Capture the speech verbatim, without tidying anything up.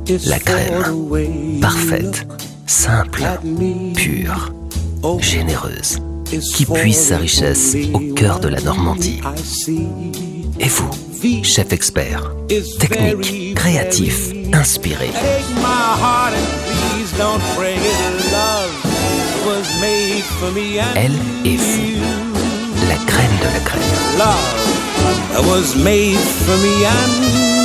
La crème, parfaite, simple, pure, généreuse, qui puise sa richesse au cœur de la Normandie. Et vous, chef expert, technique, créatif, inspiré. Elle et vous, la crème de la crème.